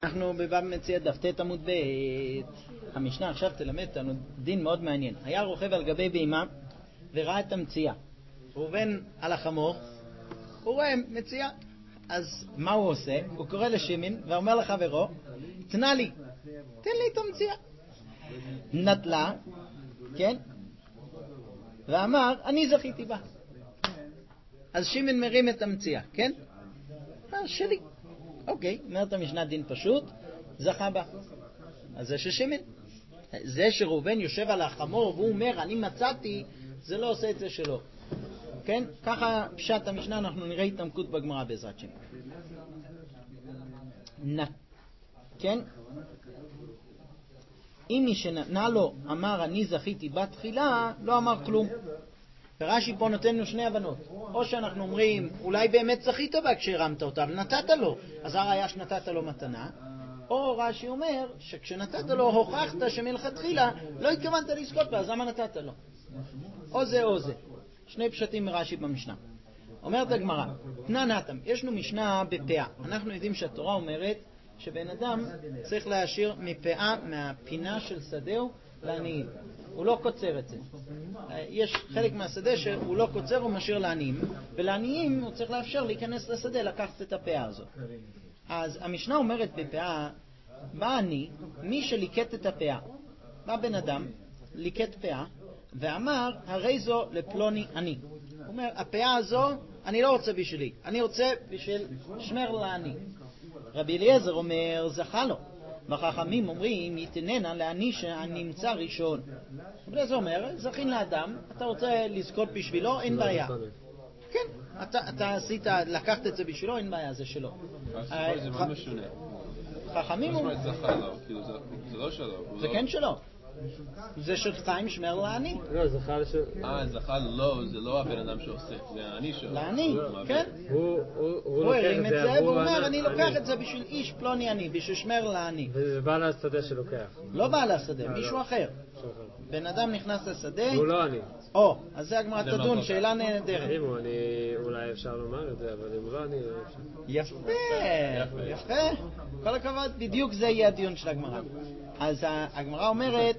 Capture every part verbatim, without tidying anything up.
אנחנו בבבא מציעא דף ט' עמוד ב'. המשנה עכשיו תלמד אותנו דין מאוד מעניין. היה רוכב על גבי בהמה וראה את המציאה. ראובן על החמור, הוא רואה מציאה. אז מה הוא עושה? הוא קורא לשמעון ואומר לחברו, תנה לי, תן לי את המציאה. נטלה, כן? ואמר, אני זכיתי בה. אז שמעון מרים את המציאה, כן? אה, שלי. אוקיי, אומרת המשנה דין פשוט, זכה בה. אז זה ששמעון. זה שראובן יושב על החמור והוא אומר, אני מצאתי, זה לא עושה את זה שלו. כן? ככה פשט המשנה, אנחנו נראה התעמקות בגמרא בעזרת שם. נ... כן? אם מי שנתנה לו אמר אני זכיתי בתחילה, לא אמר כלום. ורש"י פה נותן לנו שני הבנות. או שאנחנו אומרים, אולי באמת זכית בה כשהרמת אותה, אבל נתת לו. אז הראיה שנתת לו מתנה. או רש"י אומר, שכשנתת לו הוכחת שמלכתחילה לא התכוונת לזכות בה, אז למה נתת לו? או זה או זה. שני פשטים מרש"י במשנה. אומרת הגמרא, תנא נתם, יש לנו משנה בפאה. אנחנו יודעים שהתורה אומרת שבן אדם צריך להשאיר מפאה, מהפינה של שדהו לעניים. הוא לא קוצר את זה. יש חלק מהשדה שהוא לא קוצר, הוא משאיר לעניים, ולעניים הוא צריך לאפשר להיכנס לשדה, לקחת את הפאה הזו. אז המשנה אומרת בפאה, בא אני, מי שליקט את הפאה, בא בן אדם, ליקט פאה, ואמר, הרי זו לפלוני אני. הוא אומר, הפאה הזו אני לא רוצה בשבילי, אני רוצה בשביל שמר לעני. רבי אליעזר אומר, זכה לו. וחכמים אומרים, יתננה לעני שנמצא ראשון. רבי אליעזר אומר, זכין לאדם, אתה רוצה לזכות בשבילו, אין בעיה. כן, אתה, אתה עשית, לקחת את זה בשבילו, אין בעיה, זה שלו. זה מה משונה? חכמים אומרים, זה לא שלו. זה כן שלו. זה שלך עם שמר לעני. לא, זכה לשם. אה, זכה לו, זה לא הבן אדם שעושה, זה העני שלו. לעני, כן. הוא הרים את זה, והוא אומר, אני לוקח את זה בשביל איש פלוני עני, בשביל שמר לעני. וזה בעל השדה שלוקח. לא בעל השדה, מישהו אחר. בן אדם נכנס לשדה. הוא לא עני. או, אז זה הגמרא תדון, שאלה נהדרת. אם הוא עני, אולי אפשר לומר את זה, אבל אם הוא לא עני, אפשר. יפה, יפה. כל הכבוד, בדיוק זה יהיה הדיון של הגמרא. אז הגמרא אומרת,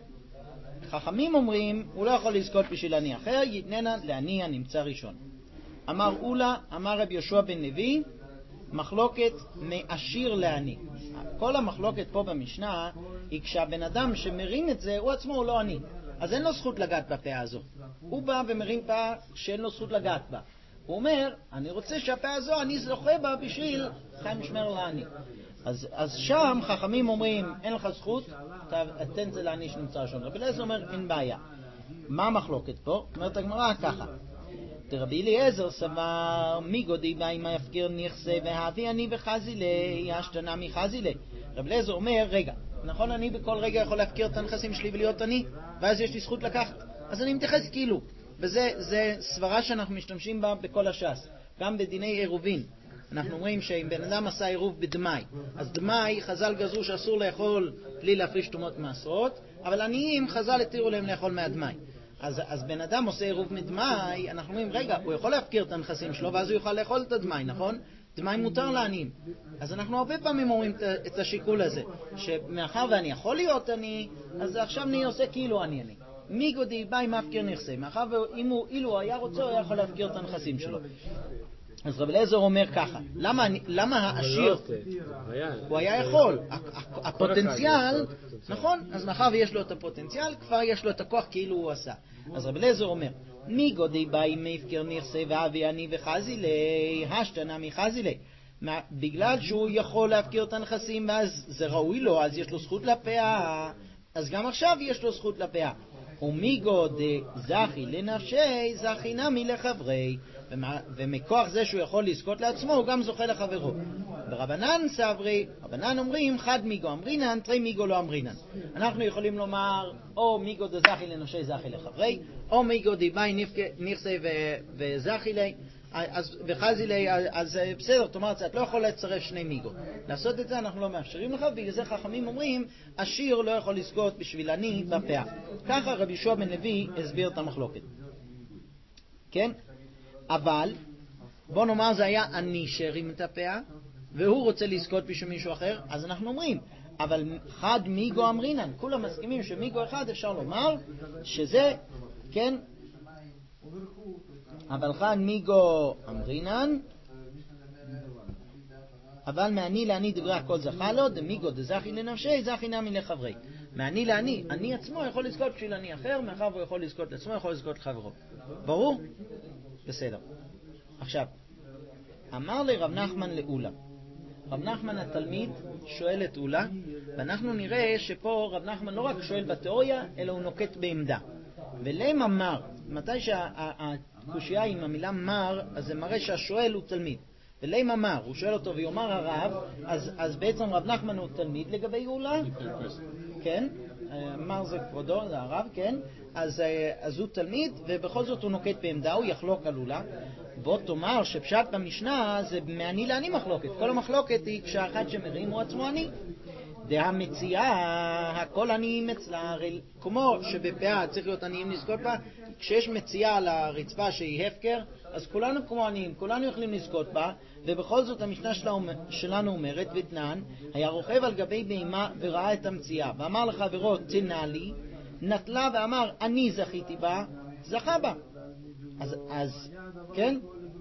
חכמים אומרים, הוא לא יכול לזכות בשביל עני אחר, יתננה לעני הנמצא ראשון. אמר אולה, אמר רבי יהושע בן לוי, מחלוקת מעשיר לעני. כל המחלוקת פה במשנה היא כשהבן אדם שמרים את זה, הוא עצמו הוא לא עני. אז אין לו זכות לגעת בפאה הזו. הוא בא ומרים פאה שאין לו זכות לגעת בה. הוא אומר, אני רוצה שהפאה הזו, אני זוכה בה בשביל חיים שמר לעני. אז, אז שם חכמים אומרים, אין לך זכות, תתן זה לעני שנמצא ראשון. רבי אליעזר אומר, אין בעיה. מה המחלוקת פה? אומרת הגמרא ככה. רבי אליעזר סבר, מי גודי בא אם יפקיר נכסה והביא אני וחזי לי, השתנה מחזי לי. רבי אליעזר אומר, רגע, נכון אני בכל רגע יכול להפקיר את הנכסים שלי ולהיות אני, ואז יש לי זכות לקחת. אז אני מתייחס כאילו. וזה זה סברה שאנחנו משתמשים בה בכל הש"ס. גם בדיני עירובין. אנחנו אומרים שאם בן אדם עשה עירוב בדמי, אז דמי חז"ל גזרו שאסור לאכול בלי להפריש תרומות מעשרות, אבל עניים חז"ל התירו להם לאכול מהדמי. אז, אז בן אדם עושה עירוב מדמי, אנחנו אומרים, רגע, הוא יכול להפקיר את הנכסים שלו, ואז הוא יוכל לאכול את הדמי, נכון? דמי מותר לעניים. אז אנחנו הרבה פעמים אומרים את השיקול הזה, שמאחר ואני יכול להיות אני, אז עכשיו אני עושה כאילו אני אני. מי גודי בא אם להפקיר נכסי? מאחר ואילו הוא היה רוצה, הוא היה יכול להפקיר את הנכסים שלו. אז רבי אליעזר אומר ככה, למה, למה העשיר, הוא היה יכול, הפוטנציאל, נכון? אז מאחר ויש לו את הפוטנציאל, כבר יש לו את הכוח כאילו הוא עשה. אז רבי אליעזר אומר, מי גודי בא אם יפקיר נכסי ואבי אני וחזי לי, השתנה מחזי לי. בגלל שהוא יכול להפקיר את הנכסים, אז זה ראוי לו, אז יש לו זכות לפאה, אז גם עכשיו יש לו זכות לפאה. ומי גודי זכי לנפשי, זכי נמי לחברי. ומכוח זה שהוא יכול לזכות לעצמו, הוא גם זוכה לחברו. ברבנן סברי, רבנן אומרים, חד מיגו אמרינן, תרי מיגו לא אמרינן. אנחנו יכולים לומר, או מיגו דזכי לנושי זכי לחברי, או מיגו דיבי נכסי וזכי לי, וחזי לי, אז בסדר, תאמר, את לא יכול לצרף שני מיגו. לעשות את זה אנחנו לא מאפשרים לך, בגלל זה חכמים אומרים, עשיר לא יכול לזכות בשביל עני בפאה. ככה רבי יהושע בן לוי הסביר את המחלוקת. כן? אבל, בוא נאמר זה היה אני שהרים את הפאה, והוא רוצה לזכות בשביל מישהו אחר, אז אנחנו אומרים, אבל חד מיגו אמרינן, כולם מסכימים שמיגו אחד אפשר לומר שזה, כן, אבל חד מיגו אמרינן, אבל מעני לעני דברי הכל זכה לו, דמיגו דזכי לנפשי, זכי נמי לחברי. מעני לעני, אני עצמו יכול לזכות בשביל אני אחר, מאחר הוא יכול לזכות לעצמו, יכול לזכות לחברו. ברור? בסדר. עכשיו, אמר לרב נחמן לאולה, רב נחמן התלמיד שואל את אולה, ואנחנו נראה שפה רב נחמן לא רק שואל בתיאוריה, אלא הוא נוקט בעמדה. ולמה מר? מתי שהקושייה עם המילה מר, אז זה מראה שהשואל הוא תלמיד. ולמה מר? הוא שואל אותו ויאמר הרב, אז, אז בעצם רב נחמן הוא תלמיד לגבי אולה? כן, מר זה כבודו, זה הרב, כן. אז, אז הוא תלמיד, ובכל זאת הוא נוקט בעמדה, הוא יחלוק על אולה. בוא תאמר שפשט במשנה זה מעני לעני מחלוקת. כל המחלוקת היא כשהאחד שמרים הוא עצמו עני. דה המציאה, הכל עניים אצלה, כמו שבפאה צריך להיות עניים לזכות בה, כשיש מציאה על הרצפה שהיא הפקר, אז כולנו כמו עניים, כולנו יכולים לזכות בה, ובכל זאת המשנה שלנו אומרת, ותנן, היה רוכב על גבי בהמה וראה את המציאה, ואמר לחברו, תנה לי, נטלה ואמר, אני זכיתי בה, זכה בה. אז, אז, כן?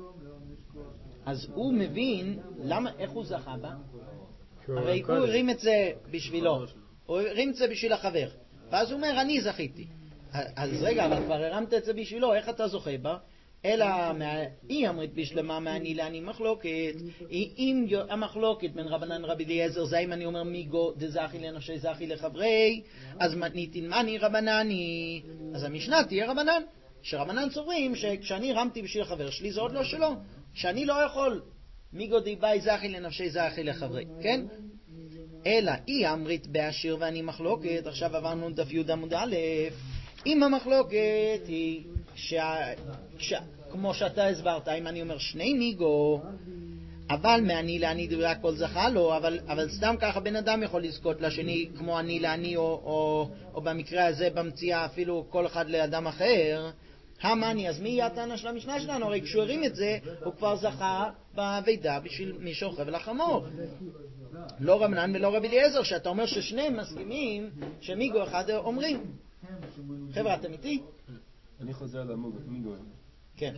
אז הוא מבין, למה, איך הוא זכה בה? הרי הוא הרים את זה בשבילו, הוא הרים את זה בשביל החבר, ואז הוא אומר, אני זכיתי. אז רגע, אבל כבר הרמת את זה בשבילו, איך אתה זוכה בה? אלא היא אמרית בשלמה מעני לעני מחלוקת. אם המחלוקת בין רבנן רבי אליעזר זה אם אני אומר מיגו דזכי לנפשי זכי לחברי, אז מתניתין מני רבנני, אז המשנה תהיה רבנן, שרבנן סוברים שכשאני רמתי בשביל החבר שלי זה עוד לא שלו, שאני לא יכול מיגו דיבאי זכי לנפשי זכי לחברי, כן? אלא היא אמרית בעשיר ואני מחלוקת. עכשיו עברנו דף י' עמוד א'. אם המחלוקת היא שה, ש, כמו שאתה הסברת, אם אני אומר שני מיגו, אבל מעני לעני דברי הכל זכה לו, אבל, אבל סתם ככה בן אדם יכול לזכות לשני כמו אני לעני, או, או, או במקרה הזה במציאה אפילו כל אחד לאדם אחר. המני, אז מי יהיה הטענה של המשנה שלנו? הרי כשהוא הרים את זה, הוא כבר זכה בעבידה בשביל מי שוכב לחמור. לא רבנן ולא רבי אליעזר, שאתה אומר ששניהם מסכימים שמיגו אחד אומרים. חבר'ה, אתם איתי? אני חוזר למיגו. כן.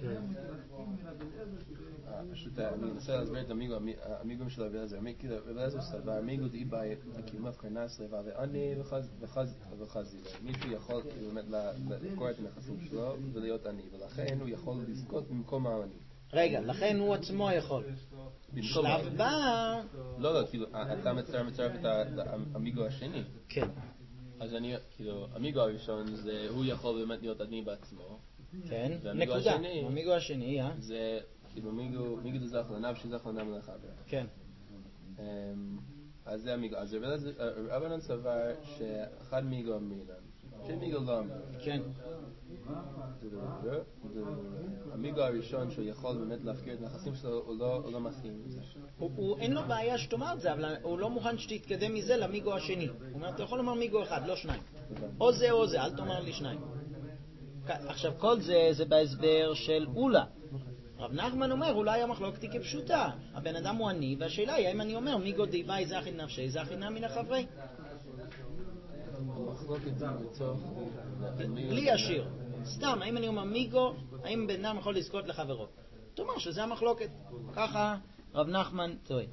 פשוט אני מנסה להסביר את המיגו של רבי אליעזר. רבי אליעזר סבר, המיגו די באי הקימף קרנסרי ועני וחזי. מישהו יכול באמת לקרוא את הנכסים שלו ולהיות עני, ולכן הוא יכול לזכות במקום העני. רגע, לכן הוא עצמו יכול. שלב בא... לא, לא, כאילו, אתה מצרף את המיגו השני. כן. אז אני, כאילו, המיגו הראשון זה, הוא יכול באמת להיות עני בעצמו. כן, והמיגו נקודה. השני, המיגו השני, אה? זה, כאילו, מיגו, מיגו דזך לנב, שזך לנב לחבר. כן. אז זה המיגו. אז רבנן סבר שאחד מיגו אמרינן, שמיגו לא אמרינן. כן. המיגו הראשון שהוא יכול באמת להפקיר את נכסים שלו, הוא לא מסכים עם זה. אין לו בעיה שתאמר את זה, אבל הוא לא מוכן שתתקדם מזה למיגו השני. הוא אומר, אתה יכול לומר מיגו אחד, לא שניים. או זה או זה, אל תאמר לי שניים. עכשיו, כל זה זה בהסבר של אולה. רב נחמן אומר, אולי המחלוקת היא כפשוטה. הבן אדם הוא עני, והשאלה היא, האם אני אומר, מיגו דיבאי זכי נפשי, זכי נמי לחברי. המחלוקת זה בצורך... בלי השיר. סתם, האם אני אומר מיגו, האם בן אדם יכול לזכות לחברו? תאמר שזה המחלוקת. ככה רב נחמן טועה.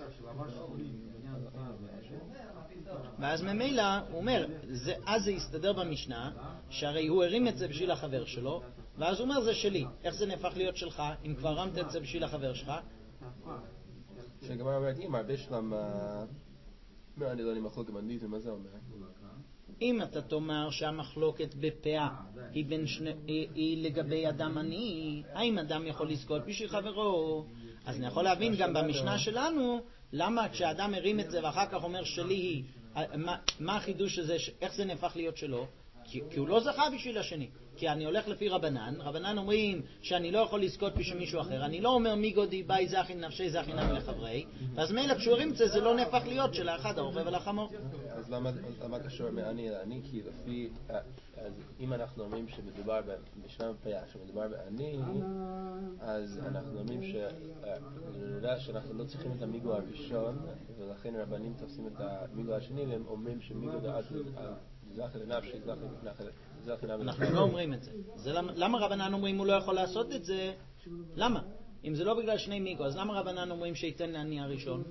ואז ממילא הוא אומר, זה, אז זה יסתדר במשנה, שהרי הוא הרים את זה בשביל החבר שלו, ואז הוא אומר זה שלי. איך זה נהפך להיות שלך, אם כבר רמת את זה בשביל החבר שלך? שגמר אומרת, אם הרבה שלם, מה אני לא אני מחלוק עם ענית, ומה זה אומר? אם אתה תאמר שהמחלוקת בפאה היא, בין שני, היא, היא לגבי אדם עני, האם אדם יכול לזכות בשביל חברו? אז אני יכול להבין גם במשנה שלנו, למה כשאדם הרים את זה ואחר כך אומר שלי היא, מה, מה החידוש הזה, איך זה נהפך להיות שלו? כי, כי הוא לא זכה בשביל השני. כי אני הולך לפי רבנן, רבנן אומרים שאני לא יכול לזכות בשביל מישהו אחר, אני לא אומר מי גודי באי זכין נפשי זכין נמי לחברי, אז מילא כשהורים את זה, זה לא נהפך להיות של האחד הרוכב על החמור. אז למה, למה קשור מעני לעני? כי לפי, אז אם אנחנו אומרים שמדובר בשלב פיה, שמדובר בעני, אז אנחנו אומרים שנראה שאנחנו לא צריכים את המיגו הראשון, ולכן רבנים תופסים את המיגו השני, והם אומרים שמיגו דעת זכי לנפשי, זכי נמי. אנחנו לא אומרים את זה. זה למה, למה רבנן אומרים הוא לא יכול לעשות את זה? למה? אם זה לא בגלל שני מיגו, אז למה רבנן אומרים שייתן לעני הראשון?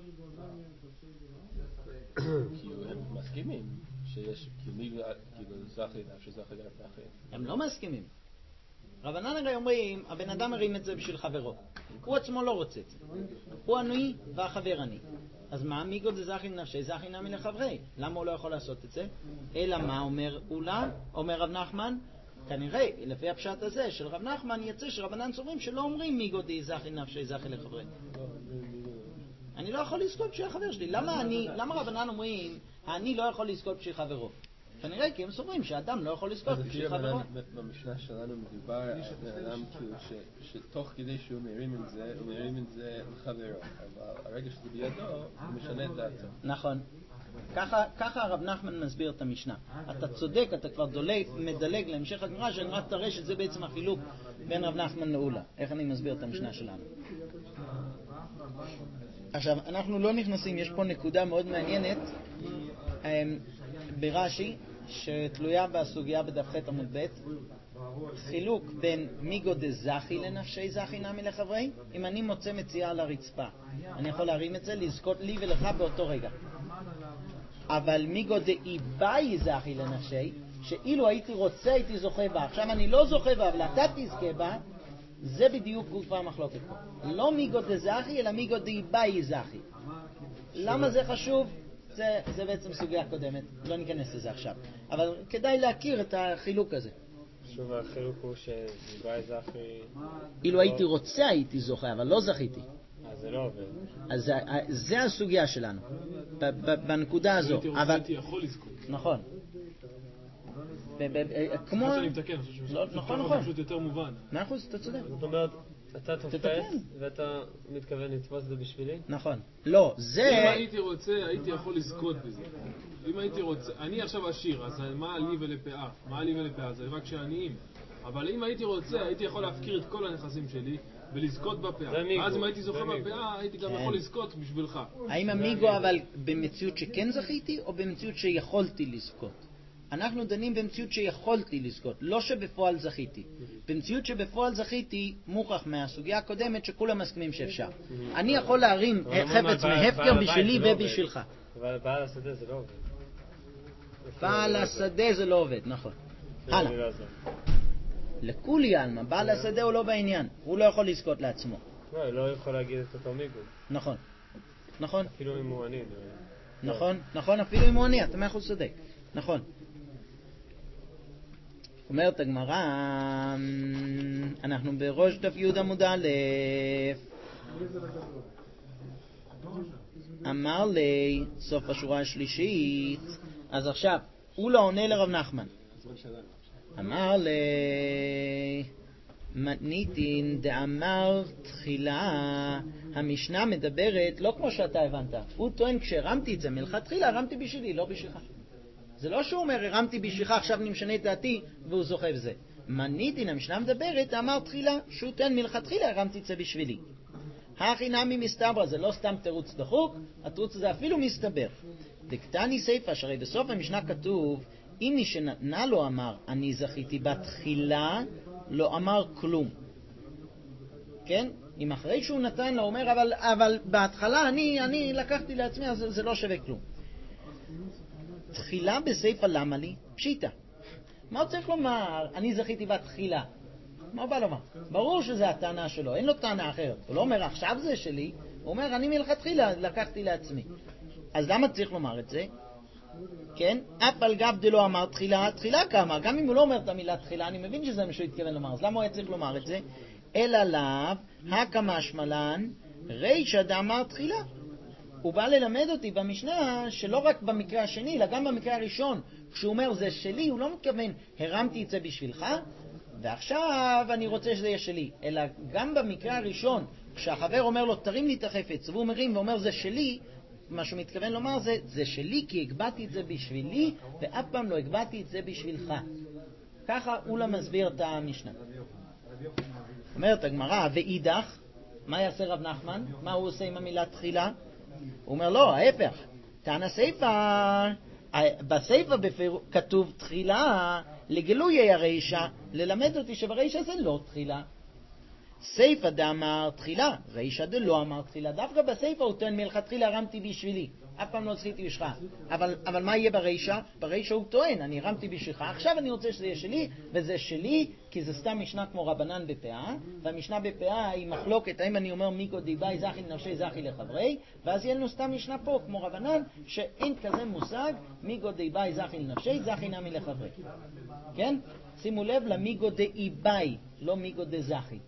כי הם מסכימים שיש מיגו זכי לנפשי, זכי לנפשי. הם לא מסכימים. רבנן הרי אומרים, הבן אדם מרים את זה בשביל חברו. הוא עצמו לא רוצה את זה. הוא עני והחבר עני. אז מה? מיגו זה זכי לנפשי, זכי נמי לחברי. למה הוא לא יכול לעשות את זה? אלא מה אומר אולה? אומר רב נחמן? כנראה, לפי הפשט הזה של רב נחמן, יצא שרבנן סוברים שלא אומרים מיגו די זכי נפשי, זכי לחברי. אני לא יכול לזכות בשביל החבר שלי. למה אני, למה רבנן אומרים, אני לא יכול לזכות בשביל חברו? כנראה כי הם סוברים שאדם לא יכול לזכות בשביל חברו. במשנה שלנו מדובר על אדם שתוך כדי שהוא מרים את זה, הוא מרים את זה לחברו. אבל הרגע שזה בידו, הוא משנה את דעתו. נכון. ככה, ככה הרב נחמן מסביר את המשנה. אתה צודק, אתה כבר דולג, מדלג להמשך הגמרא, שאני רק תראה שזה בעצם החילוק בין רב נחמן לאולה. איך אני מסביר את המשנה שלנו? עכשיו, אנחנו לא נכנסים, יש פה נקודה מאוד מעניינת ברש"י, שתלויה בסוגיה בדף ח' עמוד ב', חילוק בין מיגו דזכי לנפשי זכי נמי לחברי. אם אני מוצא מציאה על הרצפה, אני יכול להרים את זה, לזכות לי ולך באותו רגע. אבל מיגו דאי באי זכי לנפשי, שאילו הייתי רוצה הייתי זוכה בה, עכשיו אני לא זוכה בה אבל אתה תזכה בה, זה בדיוק גופה המחלוקת פה. לא מיגו דזכי אלא מיגו דאי באי זכי. למה זה חשוב? זה, זה בעצם סוגיה קודמת, לא ניכנס לזה עכשיו, אבל כדאי להכיר את החילוק הזה. שוב, החילוק הוא שבאי זכי... אילו הייתי רוצה הייתי זוכה, אבל לא זכיתי. אז זה לא עובד. אז זה, זה הסוגיה שלנו, בנקודה הזו. הייתי רוצה הייתי יכול לזכות. נכון. כמו... אני מתקן, אני חושב נכון, נכון. פשוט יותר מובן. נכון, אתה צודק. זאת אומרת, אתה תופס ואתה מתכוון לתפוס את זה בשבילי? נכון. לא, זה... אם הייתי רוצה, הייתי יכול לזכות בזה. אם הייתי רוצה... אני עכשיו עשיר, אז מה לי ולפאה? מה לי ולפאה? זה רק שעניים. אבל אם הייתי רוצה, הייתי יכול להפקיר את כל הנכסים שלי ולזכות בפאה. ואז אם הייתי זוכה בפאה, הייתי גם יכול לזכות בשבילך. האם המיגו אבל במציאות שכן זכיתי, או במציאות שיכולתי לזכות? אנחנו דנים במציאות שיכולתי לזכות, לא שבפועל זכיתי. במציאות שבפועל זכיתי, מוכח מהסוגיה הקודמת שכולם מסכימים שאפשר. אני יכול להרים חפץ מהפקר בשבילי ובשבילך. אבל בעל השדה זה לא עובד. בעל השדה זה לא עובד, נכון. הלאה. לכולי עלמא, בעל השדה הוא לא בעניין, הוא לא יכול לזכות לעצמו. לא, הוא לא יכול להגיד את אותו מיגו. נכון. נכון. אפילו אם הוא עני. נכון, נכון, אפילו אם הוא עני, אתה מאה אחוז צודק. נכון. אומרת הגמרא, אנחנו בראש דף י' עמוד א', אמר לי, סוף השורה השלישית, אז עכשיו, הוא לא עונה לרב נחמן. אמר לי, מתניתין דאמר תחילה, המשנה מדברת לא כמו שאתה הבנת. הוא טוען כשהרמתי את זה מלכתחילה, הרמתי בשבילי, לא בשבילך. זה לא שהוא אומר, הרמתי בשבילך, עכשיו אני משנה את דעתי, והוא זוכה בזה. מניתין, המשנה מדברת, אמר תחילה, שהוא טוען מלכתחילה, הרמתי את זה בשבילי. הכי נמי מסתברא, זה לא סתם תירוץ דחוק, התירוץ הזה אפילו מסתבר. דקתני סיפא, שהרי בסוף המשנה כתוב, אם מי שנתנה לו אמר, אני זכיתי בתחילה, לא אמר כלום. כן? אם אחרי שהוא נתן לו, אומר, אבל, אבל בהתחלה אני, אני לקחתי לעצמי, אז זה לא שווה כלום. תחילה בסיפא למה לי? פשיטה. מה הוא צריך לומר? אני זכיתי בתחילה. מה הוא בא לומר? ברור שזה הטענה שלו, אין לו טענה אחרת. הוא לא אומר עכשיו זה שלי, הוא אומר אני מלכתחילה לקחתי לעצמי. אז למה צריך לומר את זה? כן? אף על גב דלא אמר תחילה, תחילה כמה? גם אם הוא לא אומר את המילה תחילה, אני מבין שזה מה שהוא התכוון לומר. אז למה הוא היה צריך לומר את זה? אלא לאו, הקמה שמלן, רישא דאמר תחילה. הוא בא ללמד אותי במשנה שלא רק במקרה השני, אלא גם במקרה הראשון, כשהוא אומר זה שלי, הוא לא מתכוון הרמתי את זה בשבילך, ועכשיו אני רוצה שזה יהיה שלי, אלא גם במקרה הראשון, כשהחבר אומר לו תרים לי את החפץ, והוא מרים ואומר זה שלי, מה שהוא מתכוון לומר זה, זה שלי כי הגבעתי את זה בשבילי, ואף פעם לא הגבעתי את זה בשבילך. ככה אולה מסביר את המשנה. אומרת הגמרא, ואידך, מה יעשה רב נחמן? מה הוא עושה עם המילה תחילה? הוא אומר לא, ההפך. תענה סייפה, בסייפה בפיר... כתוב תחילה, לגילוי הרישה, ללמד אותי שברישה זה לא תחילה. סייפה דאמר תחילה, רישה דלא אמר תחילה. דווקא בסייפה הוא טוען מלכתחילה הרמתי בשבילי, אף פעם לא עשיתי בשבילך. אבל, אבל מה יהיה ברישה? ברישה הוא טוען, אני הרמתי בשבילך, עכשיו אני רוצה שזה יהיה שלי, וזה שלי, כי זה סתם משנה כמו רבנן בפאה, והמשנה בפאה היא מחלוקת, האם אני אומר מיקו דיבאי זכי לנפשי זכי לחברי, ואז יהיה לנו סתם משנה פה כמו רבנן, שאין כזה מושג מיקו דיבאי זכי לנפשי זכי נמי לחברי. כן? שימו לב למיגו דאיבאי, לא מיגו דזכי.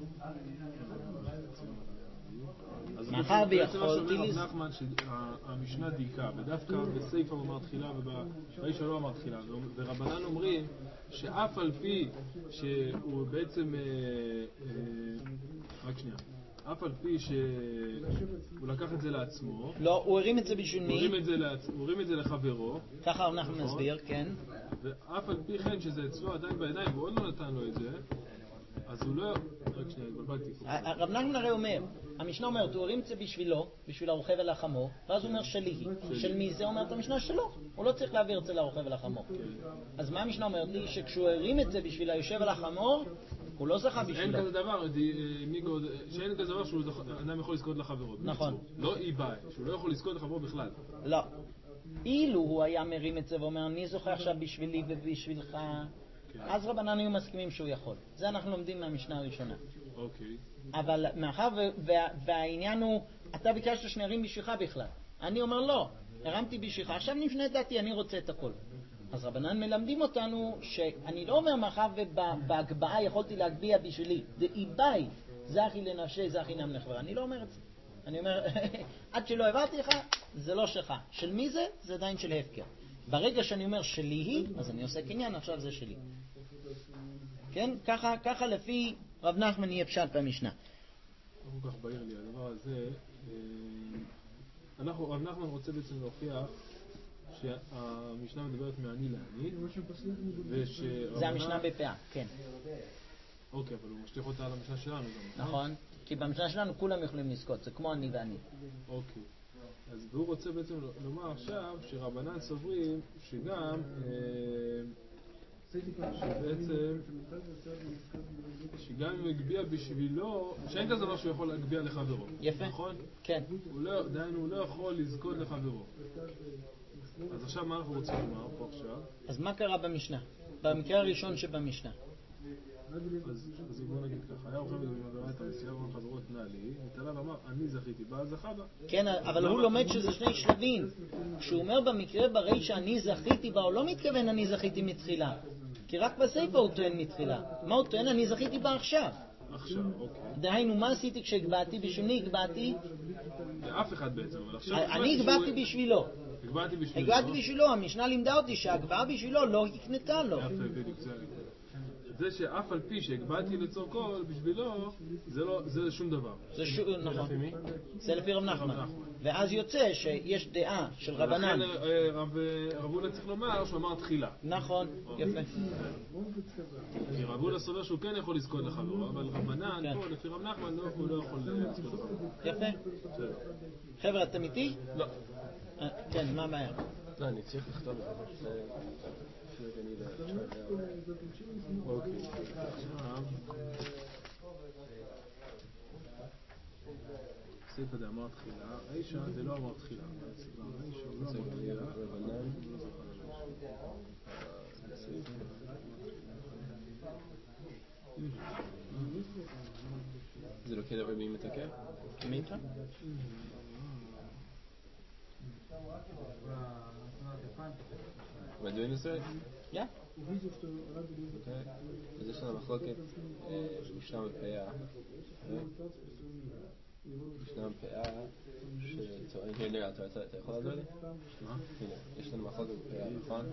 מאחר ויכולתי לס... רב נחמן שהמשנה דייקה, ודווקא בסייפה הוא אמר תחילה וברישה לא אמר תחילה, ורבנן אומרים שאף על פי שהוא בעצם אה, אה, רק שנייה אף על פי שהוא לקח את זה לעצמו, לא, הוא הרים את זה בשביל מי? הוא הרים את זה, לעצ... הוא הרים את זה לחברו, ככה אנחנו נסביר, כן, ואף על פי כן שזה אצלו עדיין בידיים והוא עוד לא נתן לו את זה, אז הוא לא... רק שנייה, התבלבלתי. רב נחמן הרי אומר, המשנה אומרת, הוא הרים את זה בשבילו, בשביל הרוכב ולחמור, ואז הוא אומר שלי. של מי זה? אומרת המשנה שלו. הוא לא צריך להעביר את זה לרוכב ולחמור. אז מה המשנה אומרת לי? שכשהוא הרים את זה בשביל היושב ולחמור, הוא לא זכה בשבילו. אין כזה דבר, שאין כזה דבר שהוא אדם יכול לזכות לחברו. נכון. לא אי ביי, שהוא לא יכול לזכות לחברו בכלל. לא. אילו הוא היה מרים את זה ואומר, אני זוכה עכשיו בשבילי ובשבילך, אז רבנן היו מסכימים שהוא יכול. זה אנחנו לומדים מהמשנה הראשונה. אוקיי. אבל מאחר והעניין הוא, אתה ביקשת שנרים בשבילך בכלל. אני אומר לא, הרמתי בשבילך, עכשיו נפנה את דעתי, אני רוצה את הכל. אז רבנן מלמדים אותנו שאני לא אומר מאחר ובהגבעה יכולתי להגביע בשבילי. דאיבאי, זכי לנפשי, זכי נם לחברה. אני לא אומר את זה. אני אומר, עד שלא העברתי לך, זה לא שלך. של מי זה? זה עדיין של הפקר. ברגע שאני אומר שלי היא, אז אני עושה קניין, עכשיו זה שלי. כן? ככה, ככה לפי רב נחמן יהיה פשט במשנה. לא כל כך בהיר לי, הדבר הזה, אנחנו, רב נחמן רוצה בעצם להוכיח שהמשנה מדברת מעני לעני, וש... זה המשנה בפאה, כן. אוקיי, אבל הוא משליך אותה על המשנה שלנו גם. נכון, כי במשנה שלנו כולם יכולים לזכות, זה כמו אני ואני. אוקיי. אז והוא רוצה בעצם לומר עכשיו שרבנן סוברים שגם שבעצם שגם אם הוא הגביע בשבילו, שאין כזה דבר שהוא יכול להגביע לחברו. יפה. נכון? כן. הוא לא, דיינו, הוא לא יכול לזכות לחברו. אז עכשיו מה אנחנו רוצים לומר פה עכשיו? אז מה קרה במשנה? במקרה הראשון שבמשנה. אז, אז בוא נגיד ככה, היה רוכב במגרה את המסיעה ואומר חברות נעלי, נתלה ואמר, אני זכיתי בה, זכה בה. כן, אבל הוא לומד שזה שני שלבים. כשהוא אומר במקרה ברי שאני זכיתי בה, הוא לא מתכוון אני זכיתי מתחילה. כי רק בסייפה הוא טוען מתחילה. מה הוא טוען? אני זכיתי בה עכשיו. עכשיו, אוקיי. דהיינו, מה עשיתי כשהגבעתי? בשבילי הגבעתי? לאף אחד בעצם, אבל עכשיו... אני הגבעתי בשבילו. הגבעתי בשבילו. הגבעתי בשבילו, המשנה לימדה אותי שההגבעה בשבילו לא הקנתה לו. יפה, בדיוק, זה הלימוד. זה שאף על פי שהגבעתי לצורכו בשבילו, זה לא, זה שום דבר. זה שום, נכון. לפי מי? זה לפי רב נחמן. ואז יוצא שיש דעה של רבנן. ולכן רב אולה צריך לומר שהוא אמר תחילה. נכון, יפה. כי רב אולה סובר שהוא כן יכול לזכות לחברו, אבל רבנן פה לפי רב נחמן הוא לא יכול לזכות לחברו. יפה. חבר'ה, אתם איתי? לא. כן, מה הבעיה? לא, אני צריך לכתוב את זה. אוקיי, עכשיו סייפה זה אמר תחילה, רישה זה לא אמר תחילה, רישה הוא לא אמר תחילה, זה לא כדאי מי מתקף? מי איתה? Am I doing this right? Yeah. Okay. אז יש לנו מחלוקת משנה בפאה. ישנם פאה שטוען, הנה, אתה יכול לעזור לי? מה? הנה, יש לנו מחלוקת בפאה, נכון?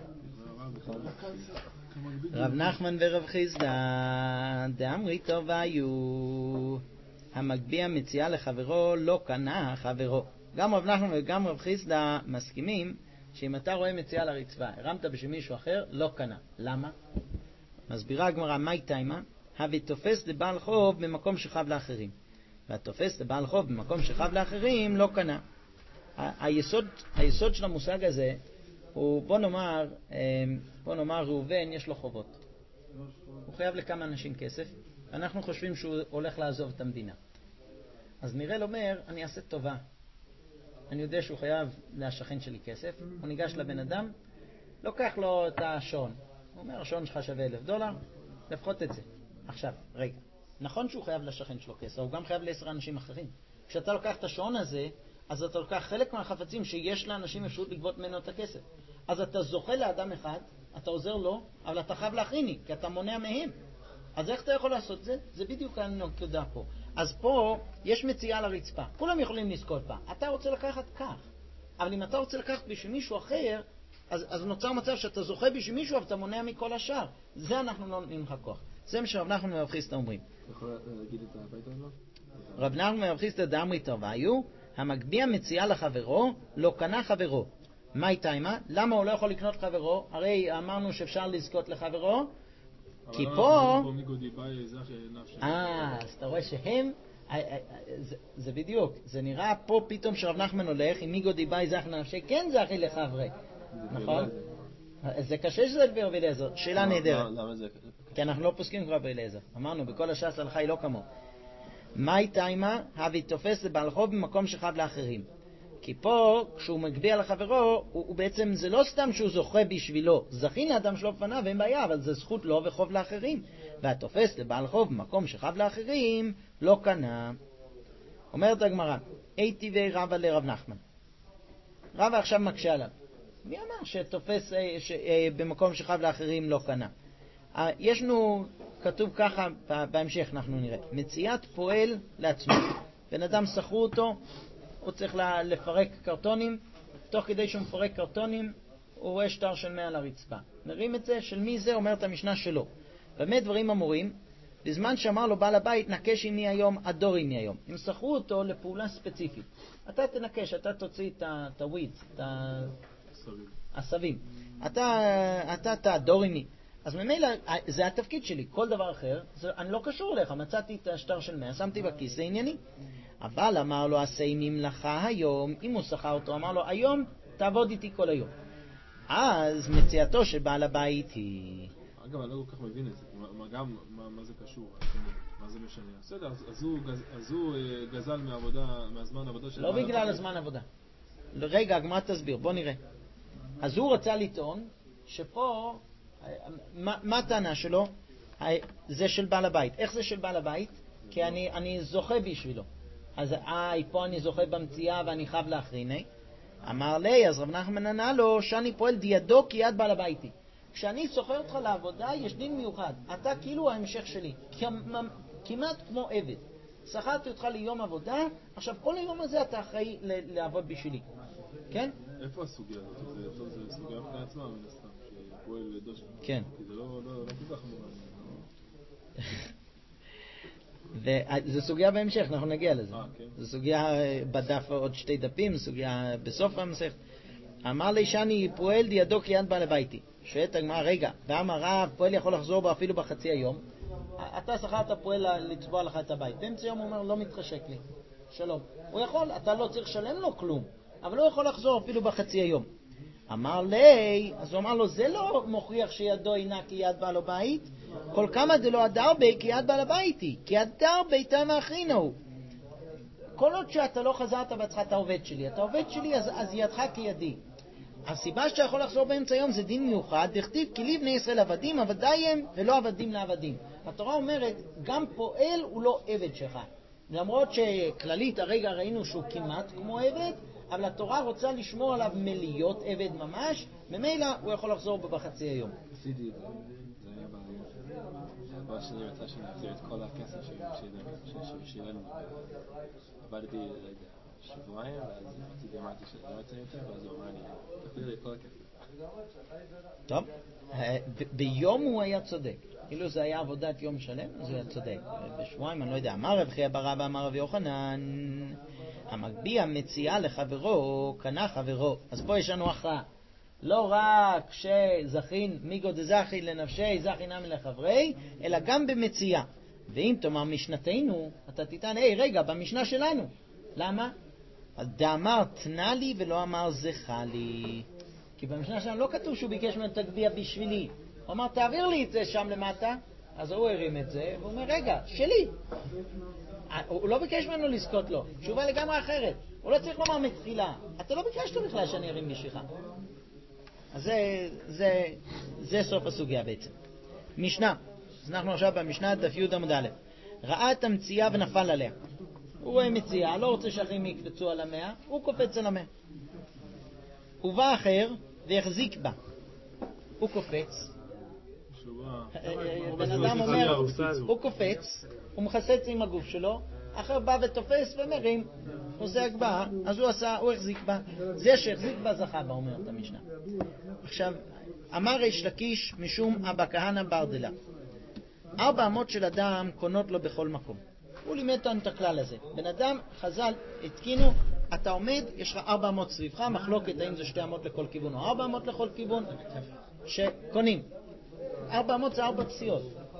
רב נחמן ורב חיסדא דאמרי טוב היו המגביה מציאה לחברו לא קנה חברו. גם רב נחמן וגם רב חיסדא מסכימים שאם אתה רואה מציאה לרצפה, הרמת בשביל מישהו אחר, לא קנה. למה? מסבירה הגמרא, מהי תימה? הווי תופס לבעל חוב במקום שחב לאחרים. והתופס לבעל חוב במקום שחב לאחרים לא קנה. היסוד, היסוד של המושג הזה הוא, בוא נאמר, בוא נאמר ראובן יש לו חובות. הוא חייב לכמה אנשים כסף, ואנחנו חושבים שהוא הולך לעזוב את המדינה. אז נראה לו אומר, אני אעשה טובה. אני יודע שהוא חייב לשכן שלי כסף, הוא ניגש לבן אדם, לוקח לו את השעון. הוא אומר, השעון שלך שווה אלף דולר, לפחות את זה. עכשיו, רגע. נכון שהוא חייב לשכן שלו כסף, הוא גם חייב לעשר אנשים אחרים. כשאתה לוקח את השעון הזה, אז אתה לוקח חלק מהחפצים שיש לאנשים אפשרות לגבות ממנו את הכסף. אז אתה זוכה לאדם אחד, אתה עוזר לו, אבל אתה חייב להכיני, כי אתה מונע מהם. אז איך אתה יכול לעשות זה? זה בדיוק הנקודה פה. אז פה יש מציאה לרצפה. כולם יכולים לזכות בה. אתה רוצה לקחת כך. אבל אם אתה רוצה לקחת בשביל מישהו אחר, אז, אז נוצר מצב שאתה זוכה בשביל מישהו, אבל אתה מונע מכל השאר. זה אנחנו לא נותנים לך כוח. זה מה שרב נחמן ורב חיסדא אומרים. יכול להגיד את הביתה או לא? רב נחמן ורב חיסדא דאמרי טוב היו המגביה מציאה לחברו לא קנה חברו. מהי תימה? למה הוא לא יכול לקנות חברו? הרי אמרנו שאפשר לזכות לחברו. כי פה... אה, אז אתה רואה שהם... זה בדיוק. זה נראה פה פתאום שרב נחמן הולך עם מיגו דיבאי זך נפשי, כן זכי לחברי. נכון? זה קשה שזה דבר רבי אליעזר. שאלה נהדרת. למה זה? כי אנחנו לא פוסקים כבר רבי אליעזר. אמרנו, בכל הש"ס הלכה היא לא כמו. מהי תימה? הווי תופס לבעל חוב במקום שחב לאחרים. כי פה, כשהוא מגביה לחברו, הוא, הוא בעצם, זה לא סתם שהוא זוכה בשבילו. זכין לאדם שלו בפניו, אין בעיה, אבל זה זכות לו וחוב לאחרים. והתופס לבעל חוב במקום שחב לאחרים, לא קנה. אומרת הגמרא, אי טבעי רבא לרב נחמן. רבא עכשיו מקשה עליו. מי אמר שתופס ש, במקום שחב לאחרים לא קנה? יש לנו, כתוב ככה, בהמשך אנחנו נראה, מציאת פועל לעצמו. בן אדם שכרו אותו, הוא צריך לפרק קרטונים, תוך כדי שהוא מפרק קרטונים, הוא רואה שטר של מאה על הרצפה. נראים את זה, של מי זה? אומרת המשנה שלו. באמת דברים אמורים, בזמן שאמר לו בעל הבית, נקש עמי היום, אדור עמי היום. הם שכרו אותו לפעולה ספציפית. אתה תנקש, אתה תוציא את הוויץ, את הסבים. אתה, אתה תאדור עמי. אז ממילא, זה התפקיד שלי. כל דבר אחר, זה, אני לא קשור אליך. מצאתי את השטר של מאה, שמתי בכיס, זה ענייני. אבל אמר לו, עשה עם מלאכה היום, אם הוא שכר אותו, אמר לו, היום תעבוד איתי כל היום. אז מציאתו של בעל הבית היא... אגב, אני לא כל כך מבין את זה. מה, גם, מה, מה זה קשור? מה זה משנה? בסדר, אז, אז, הוא, אז הוא גזל מהעבודה, מהזמן העבודה של... לא בגלל הזמן עבודה. רגע, הגמרא תסביר, בוא נראה. אז הוא רצה לטעון שפה, מה, מה הטענה שלו? זה של בעל הבית. איך זה של בעל הבית? כי אני, אני זוכה בשבילו. אז איי, פה אני זוכה במציאה ואני חייב להכריני. אמר לי, אז רב נחמן ענה לו, שאני פועל דידו כי יד בעל הביתי. כשאני סוחר אותך לעבודה, יש דין מיוחד. אתה כאילו ההמשך שלי, כמעט כמו עבד. שכרתי אותך ליום עבודה, עכשיו כל היום הזה אתה אחראי לעבוד בשבילי. כן? איפה הסוגיה הזאת? זה סוגיה בפני עצמה, מן הסתם, שפועל דוש. כן. כי זה לא כל כך מובן. וזו סוגיה בהמשך, אנחנו נגיע לזה. אה, כן. זו סוגיה בדף עוד שתי דפים, סוגיה בסוף המסכת. אמר לי שאני פועל דידו כי יד בעל הביתי. שואלת הגמרא, רגע, ואמר רב, פועל יכול לחזור בו אפילו בחצי היום. אתה שכרת פועל לצבוע לך את הבית. באמצע יום הוא אומר, לא מתחשק לי. שלום. הוא יכול, אתה לא צריך לשלם לו כלום, אבל הוא יכול לחזור אפילו בחצי היום. אמר לי, אז הוא אמר לו, זה לא מוכיח שידו אינה כי יד בעל הבית, כל כמה זה לא הדר בי כי יד בעל הבית היא, כי הדר ביתם האחרינה הוא. כל עוד שאתה לא חזרת בעצמך, אתה עובד שלי, אתה עובד שלי, אז, אז ידך כידי. הסיבה שאתה יכול לחזור באמצע היום זה דין מיוחד, דכתיב כי לי בני ישראל עבדים, עבדי הם ולא עבדים לעבדים. התורה אומרת, גם פועל הוא לא עבד שלך. למרות שכללית הרגע ראינו שהוא כמעט כמו עבד, אבל התורה רוצה לשמור עליו מלהיות עבד ממש, ממילא הוא יכול לחזור בו בחצי היום. עשיתי את זה, זה היה בעיה. אבא שלי רצה שנחזיר את כל הכסף ששילנו. עבדתי שבועיים, ואז רציתי אמרתי שלא רוצה יותר, ואז הוא אמר לי, תחזיר לי את כל הכסף. טוב, ביום הוא היה צודק. אילו זה היה עבודת יום שלם, אז הוא היה צודק. בשבועיים, אני לא יודע, אמר רב חייא בר אבא, אמר רב יוחנן, המגביה מציעה לחברו, קנה חברו. אז פה יש לנו הכרעה. לא רק שזכין מיגו דזכי לנפשי, זכי נמי לחברי, אלא גם במציאה. ואם תאמר משנתנו, אתה תיתן, היי, רגע, במשנה שלנו. למה? אז דאמר תנה לי ולא אמר זכה לי. כי במשנה שלנו לא כתוב שהוא ביקש ממנו תגביה בשבילי. הוא אמר, תעביר לי את זה שם למטה. אז הוא הרים את זה, והוא אומר, רגע, שלי. הוא לא ביקש ממנו לזכות לו. תשובה לגמרי אחרת. הוא לא צריך לומר מתחילה. אתה לא ביקשת בכלל שאני ארים בשבילך. אז זה, זה, זה סוף הסוגיה בעצם. משנה. אז אנחנו עכשיו במשנה, דף י' עמוד א'. ראה את המציאה ונפל עליה. הוא רואה מציאה, לא רוצה שאחרים יקפצו על המאה, הוא קופץ על המאה. הוא בא אחר והחזיק בה. הוא קופץ. בן אדם אומר, הוא קופץ, הוא מחסץ עם הגוף שלו, אחר בא ותופס ומרים, עושה הגבהה, אז הוא עשה, הוא החזיק בה. זה שהחזיק בה זכה בה, אומרת המשנה. עכשיו, אמר ריש לקיש משום אבא כהנא ברדלה. ארבע אמות של אדם קונות לו בכל מקום. הוא לימד אותנו את הכלל הזה. בן אדם, חז"ל, התקינו, אתה עומד, יש לך ארבע אמות סביבך, מחלוקת האם זה שתי אמות לכל כיוון או ארבע אמות לכל כיוון, שקונים. ארבע אמות זה ארבע פסיעות.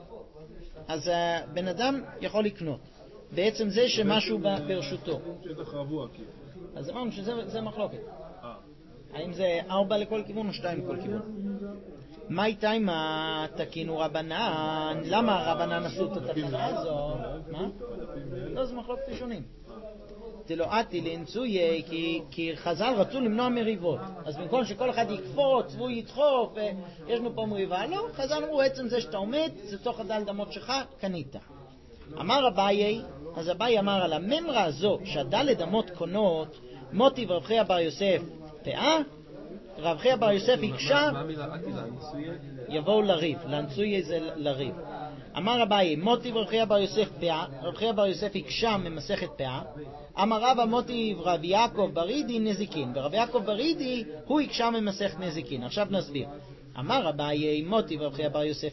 אז בן אדם יכול לקנות. בעצם זה שמשהו ברשותו. שטח רבוע, כאילו. אז אמרנו שזה מחלוקת. האם זה ארבע לכל כיוון או שתיים לכל כיוון? מה איתה עם התקינו רבנן? למה הרבנן עשו את התקנה הזו? מה? לא, זה מחלוקת ראשונים. תלועתי לנצויה, כי, כי חז"ל רצו למנוע מריבות. אז במקום שכל אחד יקפוץ והוא ידחוף, ויש לנו פה מריבה, לא, חז"ל אמרו, עצם זה שאתה עומד, זה תוך הדלת אמות שלך, קנית. אמר אביי, אז אביי אמר על הממרה הזו, שהדלת אמות קונות, מוטי ורב חייא בר יוסף פאה, רב חייא בר יוסף יקשה, יבואו לריב, לנצויה זה לריב. אמר אביי, מוטי ורב חייא בר יוסף פאה, רב חייא בר יוסף יקשה ממסכת פאה, אמר רבא מוטי ורב יעקב ברידי נזיקין, ורב יעקב ברידי הוא יקשה ממסכת נזיקין. עכשיו נסביר. אמר אביי, מוטי ורב חייא בר יוסף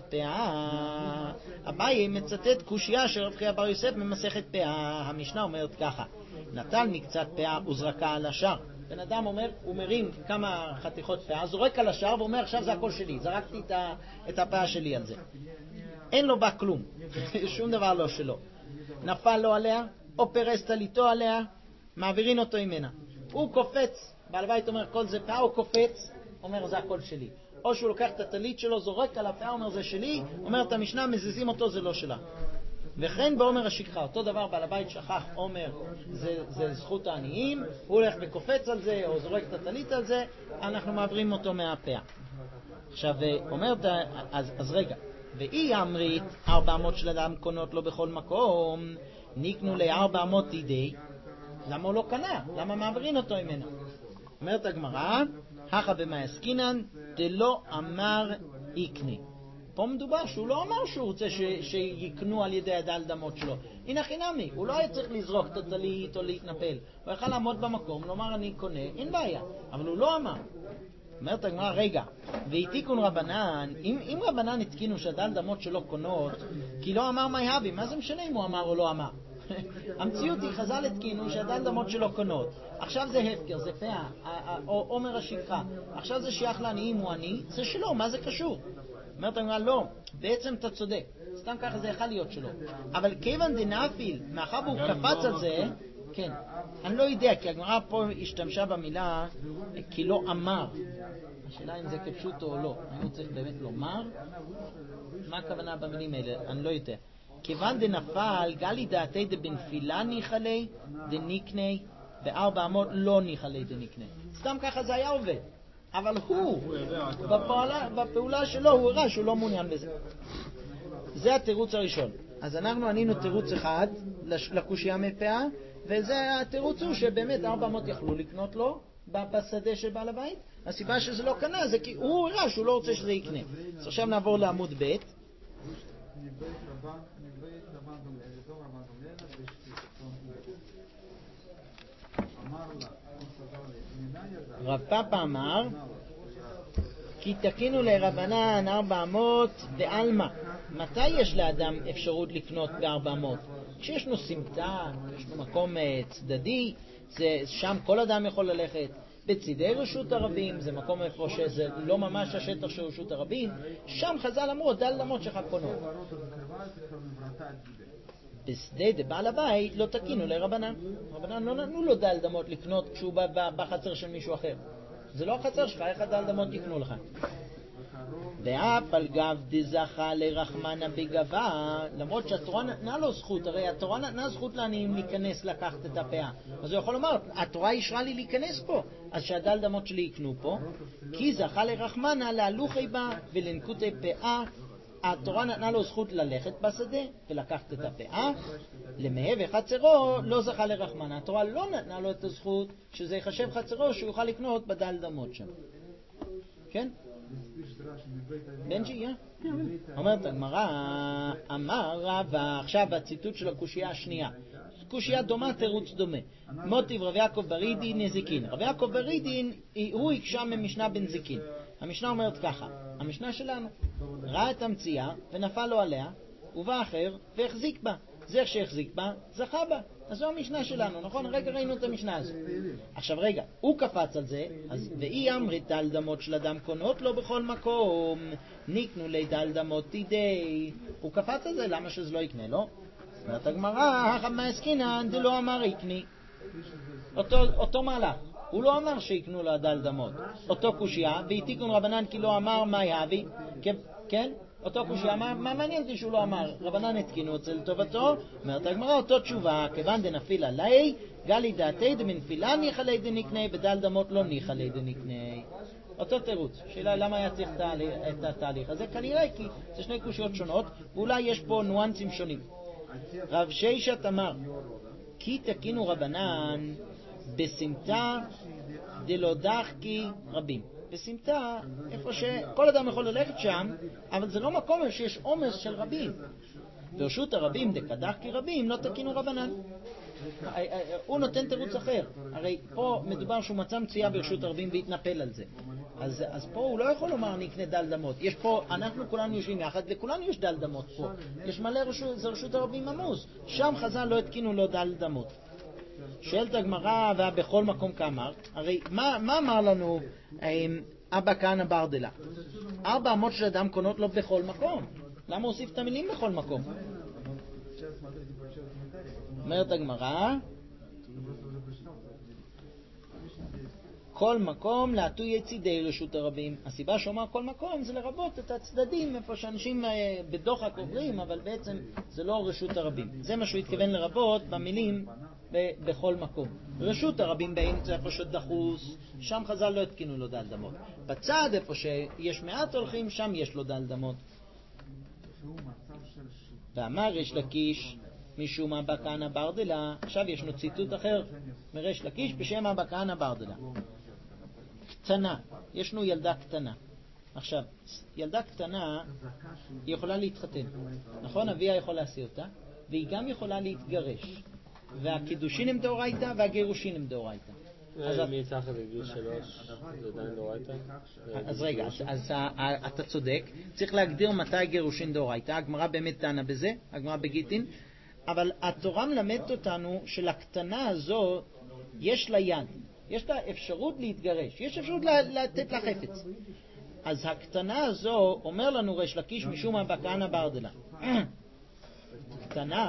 פאה, אביי מצטט קושיה של רב חייא בר יוסף ממסכת פאה. המשנה אומרת ככה, נטל מקצת פאה וזרקה על השאר. בן אדם אומר, הוא מרים כמה חתיכות פאה, זורק על השאר ואומר, עכשיו זה הכל שלי, זרקתי את, ה, את הפאה שלי על זה. אין לו בה כלום, שום דבר לא שלו. נפל לו עליה, או פרס טליתו עליה, מעבירים אותו ממנה. הוא קופץ, בעל בית אומר, כל זה פאה, הוא קופץ, אומר, זה הכל שלי. או שהוא לוקח את הטלית שלו, זורק על הפאה, אומר, זה שלי, אומר את המשנה, מזיזים אותו, זה לא שלה. וכן בעומר השכחה, אותו דבר בעל הבית שכח, עומר זה, זה זכות העניים, הוא הולך וקופץ על זה, או זורק את הטלית על זה, אנחנו מעברים אותו מהפאה. עכשיו, אומרת, אז, אז רגע, ואי אמרית, ארבע אמות של אדם קונות לו בכל מקום, ניקנו לארבע אמות תידי, למה הוא לא קנה? למה מעברים אותו ממנו? אומרת הגמרא, הכה במה עסקינן, דלא אמר יקני. פה מדובר שהוא לא אמר שהוא רוצה ש... שיקנו על ידי הדל דמות שלו. הנה חינמי, הוא לא היה צריך לזרוק את הטלית או להתנפל. הוא יכל לעמוד במקום, לומר אני קונה, אין בעיה. אבל הוא לא אמר. אומרת הגמרא, רגע, והתיקון רבנן, אם, אם רבנן התקינו שהדל דמות שלו קונות, כי לא אמר מה יהבי, מה זה משנה אם הוא אמר או לא אמר? המציאות היא, חז"ל התקינו שהדל דמות שלו קונות. עכשיו זה הפקר, זה פאה, או עומר השכחה. עכשיו זה שייך לעניים, הוא עני, זה שלו, מה זה קשור? אומרת הגמרא, לא, בעצם אתה צודק, סתם ככה זה יכול להיות שלו. אבל כיוון דנאפיל, מאחר והוא קפץ על זה, כן, אני לא יודע, כי הגמרא פה השתמשה במילה כי לא אמר. השאלה אם זה כפשוטו או לא. אני צריך באמת לומר, מה הכוונה במילים האלה? אני לא יודע. כיוון דנפל, גלי דעתי דבנפילה ניחלי, דניקני, בארבע אמות לא ניחלי דניקני. סתם ככה זה היה עובד. אבל הוא, בפעולה, בפעולה שלו, הוא הראה שהוא לא מעוניין בזה. זה התירוץ הראשון. אז אנחנו ענינו תירוץ אחד לקושיה מפאה, וזה התירוץ הוא שבאמת ארבע אמות יכלו לקנות לו בשדה של בעל הבית. הסיבה שזה לא קנה זה כי הוא הראה שהוא לא רוצה שזה יקנה. אז עכשיו נעבור לעמוד ב'. רב פאפא אמר כי תקינו לרבנן ארבע מאות ועלמא. מתי יש לאדם אפשרות לקנות בארבע מאות? כשיש לו סמטה, יש לו מקום צדדי, זה, שם כל אדם יכול ללכת. בצידי רשות הרבים, זה מקום איפה שזה לא ממש השטח של רשות הרבים, שם חז"ל אמרו דל אדמות שלך קונות. בשדה דבעל הבית לא תקינו לרבנן. רבנן לא נתנו לו דל אדמות לקנות כשהוא בא בחצר של מישהו אחר. זה לא החצר שלך, איך הדל אדמות יקנו לך? ואף על גב דזכה לרחמנה בגבה, למרות שהתורה נתנה לו זכות, הרי התורה נתנה זכות לעניים להיכנס לקחת את הפאה, אז הוא יכול לומר, התורה אישרה לי להיכנס פה, אז שהדל אדמות שלי יקנו פה, כי זכה לרחמנה להלוכי בה ולנקוטי פאה. התורה נתנה לו זכות ללכת בשדה ולקחת את הפאה, למאה וחצרו לא זכה לרחמנה. התורה לא נתנה לו את הזכות שזה יחשב חצרו שהוא יוכל לקנות בדל אדמות שם. כן? בנג'י, יא? אומרת הגמרא, אמר רב, עכשיו הציטוט של הקושייה השנייה. קושייה דומה, תירוץ דומה. מוטיב רב יעקב ברידין נזיקין. רב יעקב ברידין, הוא הקשה ממשנה בנזיקין. המשנה אומרת ככה, המשנה שלנו, ראה את המציאה ונפל לו עליה, ובא אחר והחזיק בה. זה שהחזיק בה, זכה בה. אז זו המשנה שלנו, נכון? רגע ראינו את המשנה הזו. עכשיו רגע, הוא קפץ על זה, אז ואי אמרית דל אדמות של אדם קונות לו בכל מקום, ניקנו לי דל אדמות תידי. הוא קפץ על זה, למה שזה לא יקנה לו? אומרת הגמרא, החמה עסקינן דלא אמר יקני. אותו, אותו מהלך. הוא לא אמר שיקנו לו דל אדמות. אותו קושיה, והתיקון רבנן כי לא אמר מה יהבי. כן? אותו קושיה, מה, מה מעניין אותי שהוא לא אמר? רבנן התקינו את זה לטובתו. אומרת הגמרא, אותו תשובה, כיוון דנפיל עלי, גלי דעתי דמנפילה ניחא לי דנקנה, בדל אדמות לא ניחא לי דנקנה. אותו תירוץ. שאלה למה היה צריך את התהליך הזה? כנראה כי זה שני קושיות שונות, ואולי יש פה ניואנסים שונים. רב ששת אמר, כי תקינו רבנן בסמטה דלא דחקי רבים. בסמטה, איפה שכל אדם יכול ללכת שם, אבל זה לא מקום שיש עומס של רבים. ברשות הרבים דקדחקי רבים לא תקינו רבנן. הוא נותן תירוץ אחר. הרי פה מדובר שהוא מצא מציאה ברשות הרבים והתנפל על זה. אז, אז פה הוא לא יכול לומר נקנה דל אדמות. יש פה, אנחנו כולנו יושבים יחד, לכולנו יש דל אדמות פה. יש מלא רשות, זה רשות הרבים עמוס. שם חז"ל לא התקינו לו דל אדמות. שואלת הגמרא, ובכל מקום כאמר, הרי מה, מה אמר לנו אבא כהנא ברדלה? ארבע אמות של אדם קונות לו בכל מקום. למה הוסיף את המילים בכל מקום? אומרת הגמרא, כל מקום לעטו יצידי רשות הרבים. הסיבה שאומר כל מקום זה לרבות את הצדדים, איפה שאנשים בדוחק עוברים, אבל בעצם זה לא רשות הרבים. זה מה שהוא התכוון לרבות במילים בכל מקום. רשות הרבים באמצע איפה שדחוס, שם חז"ל לא התקינו לו דל אדמות. בצד איפה שיש מעט הולכים, שם יש לו דל אדמות. ואמר ריש לקיש משום אבא כהנא ברדלה, עכשיו ישנו ציטוט אחר מריש לקיש בשם אבא כהנא ברדלה. קטנה, ישנו ילדה קטנה. עכשיו, ילדה קטנה היא יכולה להתחתן, נכון? אביה יכול להשיא אותה, והיא גם יכולה להתגרש, והקידושין הם דאורייתא והגירושין הם דאורייתא. מי יצטרך בגיל שלוש, זה עדיין דאורייתא? אז רגע, אז אתה צודק, צריך להגדיר מתי גירושין דאורייתא. הגמרא באמת דנה בזה, הגמרא בגיטין, אבל התורה מלמדת אותנו שלקטנה הזו יש לה יד, יש לה אפשרות להתגרש, יש אפשרות לתת לה חפץ. אז הקטנה הזו, אומר לנו ריש לקיש משום אבא כהנא ברדלה, קטנה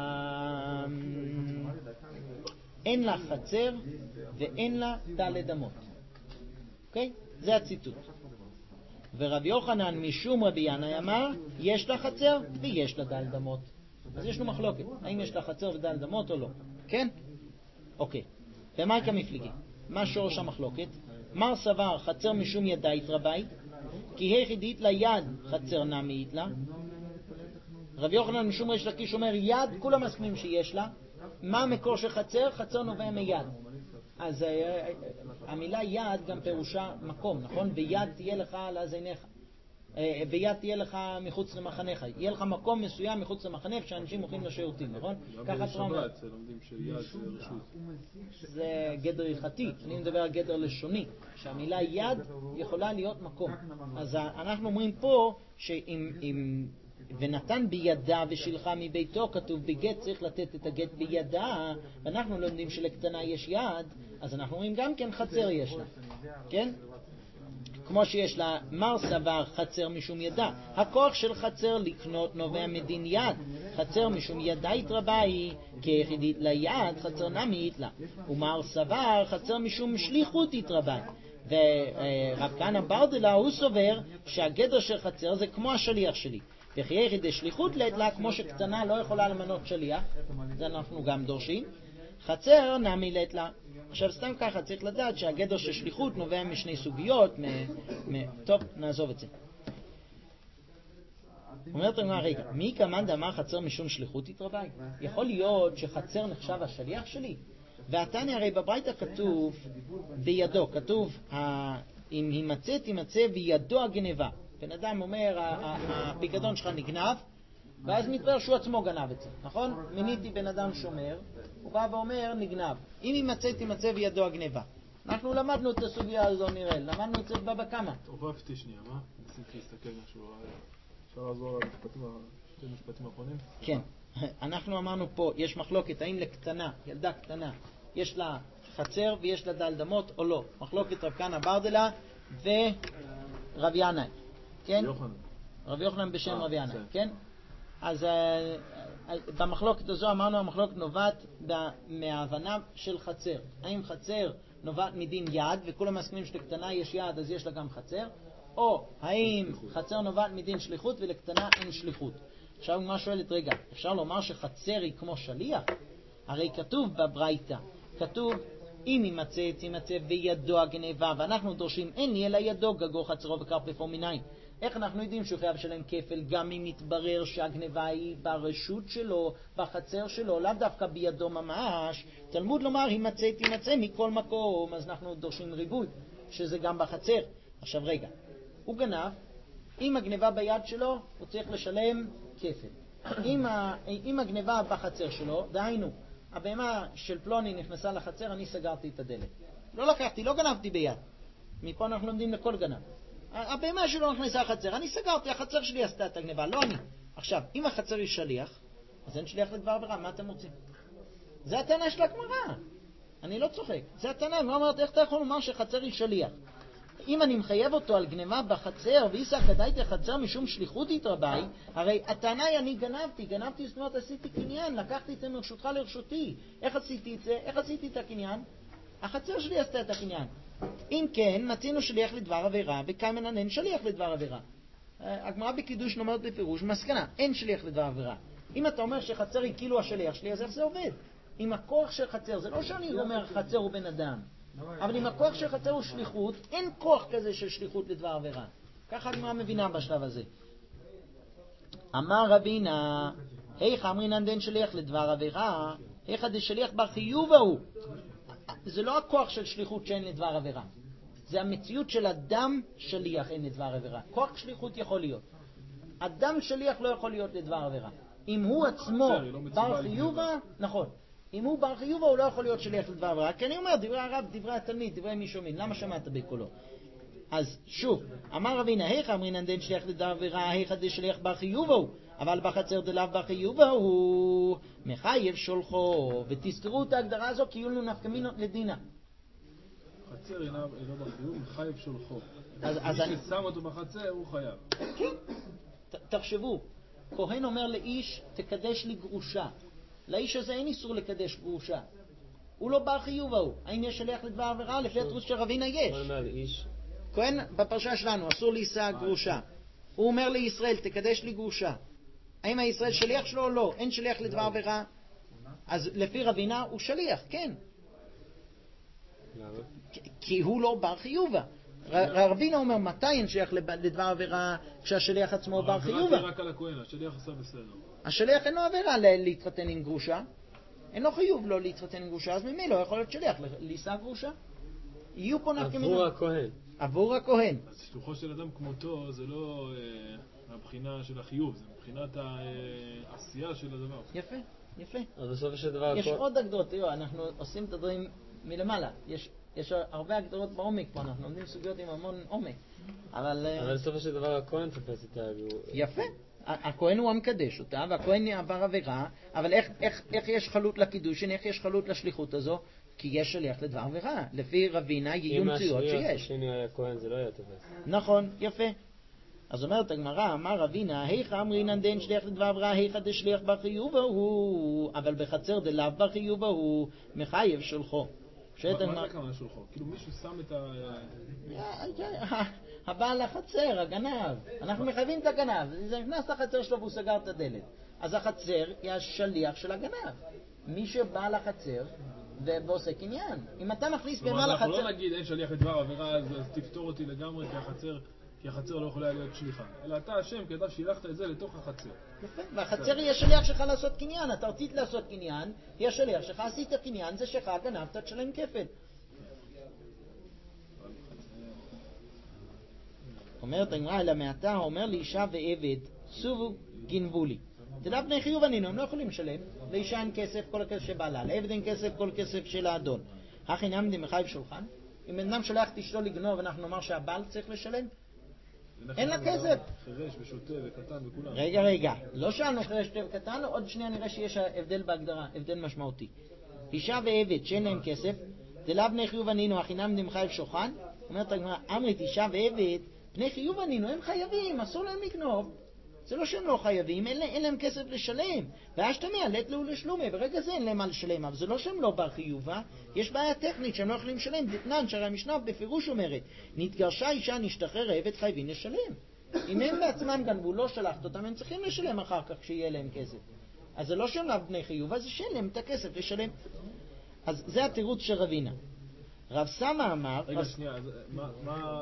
אין לה חצר ואין לה דל אדמות. אוקיי? זה הציטוט. ורב יוחנן משום רבי ינאי אמר, יש לה חצר ויש לה דל אדמות. אז יש לו מחלוקת, האם יש לה חצר ודל אדמות או לא. כן? אוקיי. ומה כמפליגי? מה שורש המחלוקת? מר סבר חצר משום ידית רבי, כי היחידית לה יד חצר נמית לה. רב יוחנן משום ריש לקיש אומר יד, כולם מסכימים שיש לה. מה המקור של חצר? חצר נובע מיד. אז המילה יד גם פירושה מקום, נכון? ויד תהיה לך על אז עיניך. ביד תהיה לך מחוץ למחנך. יהיה לך מקום מסוים מחוץ למחנה שאנשים הולכים לשירותים, נכון? ככה תורה אומרת. בשבת לומדים שיד זה רשות. זה גדר הלכתי, אני מדבר על גדר לשוני, שהמילה יד יכולה להיות מקום. אז אנחנו אומרים פה שאם ונתן בידה ושילחה מביתו, כתוב בגט צריך לתת את הגט בידה, ואנחנו לומדים שלקטנה יש יד, אז אנחנו אומרים גם כן חצר יש לה, כן? כמו שיש לה מר סבר חצר משום ידה. הכוח של חצר לקנות נובע מדין יד. חצר משום ידה התרבה היא כיחידית ליד, חצר נמית לה. ומר סבר חצר משום שליחות התרבה. ורב כהנא ברדלה הוא סובר שהגדר של חצר זה כמו השליח שלי. וכי יחידי שליחות לית לה, כמו שקטנה לא יכולה למנות שליח, זה אנחנו גם דורשים, חצר נמי לית לה. עכשיו סתם ככה צריך לדעת שהגדר של שליחות נובע משני סוגיות, מ... מ... טוב, נעזוב את זה. אומרת לנו, רגע, מי כמאן דאמר חצר משום שליחות התרבה? יכול להיות שחצר נחשב השליח שלי? והתניא הרי בברייתא כתוב בידו, כתוב אם יימצא תימצא בידו הגנבה. בן אדם אומר הפיקדון שלך נגנב, ואז מתברר שהוא עצמו גנב את זה, נכון? מיניתי בן אדם שומר, הוא בא ואומר נגנב. אם יימצא תימצא בידו הגנבה. אנחנו למדנו את הסוגיה הזו, נראה, למדנו את זה בבא קמא. עורבתי שנייה, מה? ניסיתי להסתכל משהו, אפשר לעזור על שתי משפטים האחרונים? כן, אנחנו אמרנו פה, יש מחלוקת האם לקטנה, ילדה קטנה, יש לה חצר ויש לה דלדמות או לא. מחלוקת רב כהנא ברדלה ורב ינאי, כן? רב יוחנן בשם רב ינאי, כן? אז במחלוקת הזו אמרנו המחלוקת נובעת מההבנה של חצר. האם חצר נובעת מדין יד, וכולם מסכימים שלקטנה יש יד אז יש לה גם חצר, או האם חצר נובעת מדין שליחות ולקטנה אין שליחות. עכשיו מה שואלת, רגע, אפשר לומר שחצר היא כמו שליח? הרי כתוב בברייתא, כתוב אם יימצא תימצא בידו הגנבה, ואנחנו דורשים אין לי אלא ידו גגו חצרו וכרפפו מנין. איך אנחנו יודעים שהוא חייב לשלם כפל גם אם מתברר שהגנבה היא ברשות שלו, בחצר שלו, לאו דווקא בידו ממש? תלמוד לומר יימצא תימצא מכל מקום, אז אנחנו דורשים ריבוי שזה גם בחצר. עכשיו רגע, הוא גנב, אם הגנבה ביד שלו הוא צריך לשלם כפל. אם, ה... אם הגנבה בחצר שלו, דהיינו הבהמה של פלוני נכנסה לחצר, אני סגרתי את הדלת, לא לקחתי, לא גנבתי ביד, מפה אנחנו לומדים לכל גנב. הבהמה שלו נכנסה לחצר, אני סגרתי, החצר שלי עשתה את הגנבה, לא אני. עכשיו, אם החצר היא שליח, אז אין שליח לדבר עבירה, מה אתם רוצים? זה הטענה של הגמרא, אני לא צוחק, זה הטענה. אני לא אומרת איך אתה יכול לומר שחצר היא שליח. אם אני מחייב אותו על גנבה בחצר, ואיסא כדאיתא חצר משום שליחות התרבה, הרי הטענה היא אני גנבתי, גנבתי זאת אומרת עשיתי קניין, לקחתי את זה מרשותך לרשותי. איך עשיתי את זה? איך עשיתי את הקניין? החצר שלי עשתה את הקניין. אם כן, מצינו שליח לדבר עבירה, וקיימן אין שליח לדבר עבירה. הגמרא בקידוש אומרת בפירוש, מסקנה, אין שליח לדבר עבירה. אם אתה אומר שחצר היא כאילו השליח שלי, אז איך זה עובד? עם הכוח של חצר, זה לא שאני אומר חצר הוא בן אדם, אבל עם הכוח של חצר הוא שליחות, אין כוח כזה של שליחות לדבר עבירה. ככה הגמרא מבינה בשלב הזה. אמר רבינה, היכא אמרינן דין שליח לדבר עבירה, היכא דשליח בר חיובה הוא. זה לא הכוח של שליחות שאין לדבר עבירה, זה המציאות של אדם שליח אין לדבר עבירה. כוח שליחות יכול להיות, אדם שליח לא יכול להיות לדבר עבירה. אם הוא עצמו בר חיובה, נכון, אם הוא בר חיובה הוא לא יכול להיות שליח לדבר עבירה. כי אני אומר דברי הרב, דברי התלמיד, דברי מי שומעים, למה שמעת בקולו? אז שוב, אמר רבינה, היכא אמרינן דין שליח לדבר עבירה, היכא דשליח בר חיובה הוא, אבל בחצר דלאו בר חיובה הוא מחייב שולחו. ותזכרו את ההגדרה הזו כי יהיו לנו נפקא מינות לדינה. חצר אינו בחיוב, מחייב שולחו. אז, אז מי אני... ששם אותו בחצר הוא חייב. כן, ת, תחשבו, כהן אומר לאיש תקדש לי גרושה, לאיש הזה אין איסור לקדש גרושה, הוא לא בר חיובה הוא. האם יש שליח לדבר עבירה? לפי התרוץ של רבינה יש. מה אומר לאיש? כהן בפרשה שלנו אסור לישא גרושה, הוא אומר לישראל תקדש לי גרושה, האם הישראל שליח שלו או לא? אין שליח לדבר עבירה, אז לפי רבינה הוא שליח, כן. למה? כי הוא לא בר חיובה. רבינה אומר מתי אין שליח לדבר עבירה? כשהשליח עצמו בר חיובה. רק על הכהן, השליח עשה בסדר. השליח אינו עבירה להתחתן עם גרושה, אינו חיוב לו להתחתן עם גרושה, אז ממילא לא יכול להיות שליח לישא גרושה. יהיו פה נפקא מינות. עבור הכהן. עבור הכהן. אז שלוחו של אדם כמותו זה לא אה, הבחינה של החיוב, זה מבחינת העשייה של הדבר. יפה, יפה. אז בסופו של דבר... יש כל... עוד הגדרות, תראו, אנחנו עושים את הדברים מלמעלה. יש, יש הרבה הגדרות בעומק פה, אנחנו לומדים סוגיות עם המון עומק. אבל... אבל בסופו של דבר הכהן תופס את ה... יפה. הכהן הוא המקדש אותה, והכהן עבר עבירה, אבל איך, איך, איך יש חלות לקידושין, איך יש חלות לשליחות הזו? כי יש שליח לדבר עבירה. לפי רבינה יהיו מציאות שיש. אם השני היה כהן זה לא היה תופס. נכון, יפה. אז אומרת הגמרא, אמר רבינה, היכא אמרינן דין שליח לדבר עבירה, היכא דשליח בחיובו הוא, אבל בחצר דלאו בחיובו הוא מחייב שולחו. מה זה כמה שולחו? כאילו מישהו שם את ה... הבעל לחצר, הגנב. אנחנו מחייבים את הגנב. זה נכנס לחצר שלו והוא סגר את הדלת. אז החצר היא השליח של הגנב. מי שבא לחצר ועושה קניין. אם אתה מכניס בהמה לחצר... אנחנו לא נגיד אין שליח לדבר עבירה, אז תפתור אותי לגמרי כי החצר... כי החצר לא יכולה להיות שליחה. אלא אתה השם, כי אתה שילחת את זה לתוך החצר. יפה. והחצר היא השליח שלך לעשות קניין. אתה רצית לעשות קניין, היא השליח שלך, עשית קניין, זה שלך, גנבת, תשלם כפל. אומרת הגמרא, אלא מעתה, אומר לאישה ועבד, סובו גנבו לי. תדע בני חיוב ענינו, הם לא יכולים לשלם. לאישה אין כסף, כל הכסף שבעלה. לעבד אין כסף, כל כסף של האדון. הכי נעמדים מחייב שולחן. אם אדם שולח את אשתו לגנוב, אנחנו נאמר שהבעל צריך לשלם. אין לה כסף. חירש ושוטה וקטן וכולם. רגע, רגע. לא שאלנו חירש ושוטה וקטן, עוד שנייה נראה שיש הבדל בהגדרה, הבדל משמעותי. אישה ועבד שאין להם כסף, דלאו בני חיוב ענינו, הכי נעמדים מחייב שולחן. אומרת הגמרא, אמרית אישה ועבד, בני חיוב ענינו, הם חייבים, אסור להם לגנוב. זה לא שהם לא חייבים, אין, אין להם כסף לשלם. והשתמי, עלת לו לשלומי, ברגע זה אין להם מה לשלם, אבל זה לא שהם לא בר חיובה, יש בעיה טכנית שהם לא יכולים לשלם. דתנן, שהרי המשנה בפירוש אומרת, נתגרשה אישה, נשתחרר העבד, חייבים לשלם. אם הם בעצמם גנבו, לא שלחת אותם, הם צריכים לשלם אחר כך כשיהיה להם כסף. אז זה לא שהם לא בני חיובה, זה שאין להם את הכסף לשלם. אז זה התירוץ של רבינה. רב סמה אמר... רגע, רב... שנייה, אז מה... מה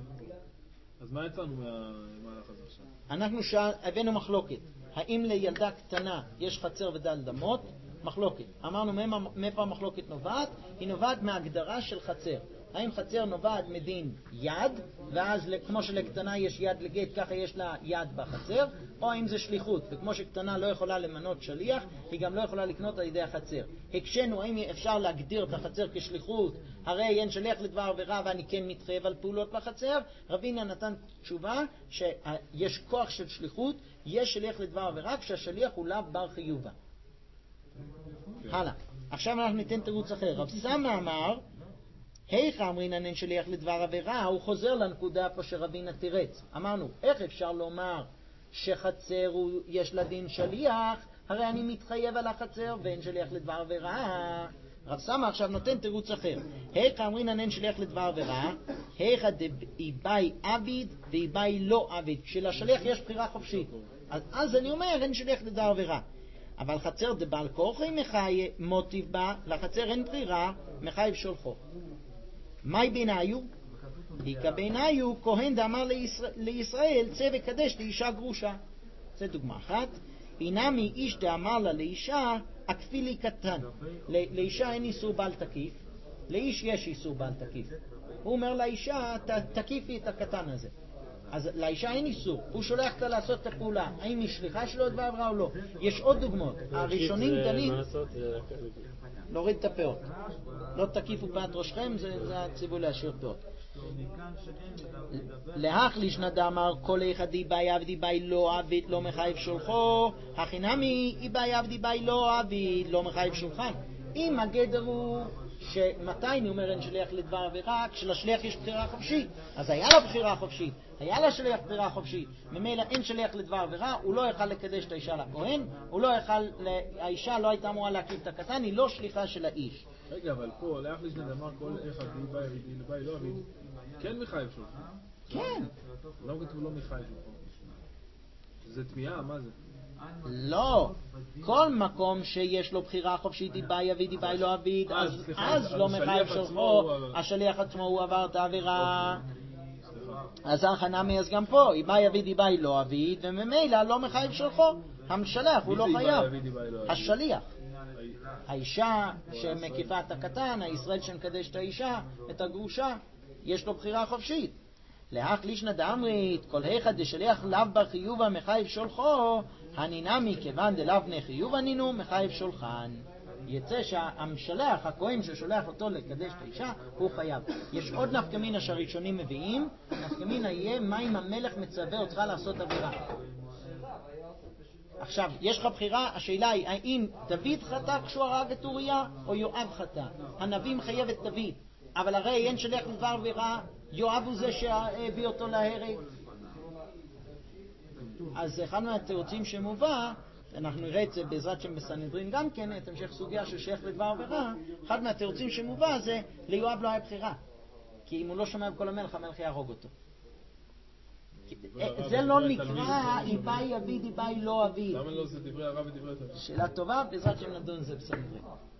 אז מה יצאנו מהמהלך הזה עכשיו? אנחנו שאל, הבאנו מחלוקת. האם לילדה קטנה יש חצר ודל דמות? מחלוקת. אמרנו מאיפה המחלוקת נובעת? היא נובעת מהגדרה של חצר. האם חצר נובעת מדין יד, ואז כמו שלקטנה יש יד לגט, ככה יש לה יד בחצר, או האם זה שליחות, וכמו שקטנה לא יכולה למנות שליח, היא גם לא יכולה לקנות על ידי החצר. הקשנו, האם אפשר להגדיר את החצר כשליחות, הרי אין שליח לדבר עבירה ואני כן מתחייב על פעולות בחצר. רבינה נתן תשובה שיש כוח של שליחות, יש שליח לדבר עבירה, כשהשליח הוא לאו בר חיובה. הלאה. עכשיו אנחנו ניתן תירוץ אחר. רב סמה אמר, היכא אמרינן אין שליח לדבר עבירה, הוא חוזר לנקודה פה שרבינה תירץ. אמרנו, איך אפשר לומר שחצר הוא, יש לה דין שליח, הרי אני מתחייב על החצר ואין שליח לדבר עבירה. רב סמה עכשיו נותן תירוץ אחר. היכא אמרינן אין שליח לדבר עבירה, היכא דאיבאי עביד ואיבאי לא עביד. כשלשליח יש בחירה חופשית. אז, אז אני אומר, אין שליח לדבר עבירה. אבל חצר דבעל כורחי מחייב מוטיב בה, לחצר אין בחירה, מחייב שולחו. מהי ביניו? איכא ביניו, כהן דאמר לישראל, לישראל צא וקדש לאישה גרושה. זה דוגמה אחת. אינמי איש דאמר לה לאישה, עקפי לי קטן. לאישה אין איסור בעל תקיף, לאיש יש איסור בעל תקיף. הוא אומר לאישה, תקיפי את הקטן הזה. אז לאישה אין איסור, הוא שולח אותה לעשות את הפעולה. האם היא שליחה שלו את דבר עבירה או לא? יש עוד דוגמאות. הראשונים דנים להוריד את הפאות. לא תקיפו פאת ראשכם, זה הציווי להשאיר פאות. להך לישנא דאמר כל איכא דאיבאי עבד דאיבאי לא עבד לא מחייב שולחו, הכי נמי איבאי עבד דאיבאי לא עבד לא מחייב שולחן. אם הגדר הוא שמתי אני אומר אין שליח לדבר עבירה, כשלשליח יש בחירה חופשית, אז היה לה בחירה חופשית, היה לה שליח בחירה חופשית, ממילא אין שליח לדבר עבירה, הוא לא יכל לקדש את האישה לכהן, הוא לא יכל, האישה לא הייתה אמורה להקליף את הקטן, היא לא שליחה של האיש. רגע, אבל פה, לאח לישנא דאמר כל אחד דאיבאי עבד דאיבאי לא עבד, כן מחייב שולחן. כן. לא כתוב לא מחייב שולחן. זה תמיהה, מה זה? לא, כל מקום שיש לו בחירה חופשית דיבאי עביד דיבאי לא עביד, אז לא מחייב שולחו, השליח עצמו הוא עבר את העבירה. אז החנמי, אז גם פה דיבאי עביד דיבאי לא עביד, וממילא לא מחייב שולחו, המשלח הוא לא חייב, השליח. האישה שמקיפה את הקטן, הישראל שמקדש את האישה, את הגרושה, יש לו בחירה חופשית. לאח לישנא דאמרית, כל היכא דשליח לאו בר חיובה מחייב שולחו, הנינמי כיוון דלאו בני חיובה נינו מחייב שולחן. יצא שהמשלח, הכהן ששולח אותו לקדש את האישה, הוא חייב. יש עוד נפקא מינה שהראשונים מביאים, נפקא מינה יהיה מה אם המלך מצווה אותך לעשות עבירה. עכשיו, יש לך בחירה, השאלה היא, האם דוד חטא כשהוא הרג את אוריה, או יואב חטא? הנביא מחייב את דוד, אבל הרי אין שליח לדבר עבירה, יואב הוא זה שהביא אותו להרג. אז אחד מהתירוצים שמובא, אנחנו נראה את זה בעזרת שם בסנהדרין גם כן, את המשך סוגיה של שייך לדבר עבירה, אחד מהתירוצים שמובא זה, ליואב לא היה בחירה. כי אם הוא לא שומע בכל המלך, המלך יהרוג אותו. זה לא נקרא איבאי אביד, איבאי לא אביד. למה לא זה דברי הרב ודברי התלמיד? שאלה טובה, בעזרת שם נדון את זה בסנהדרין.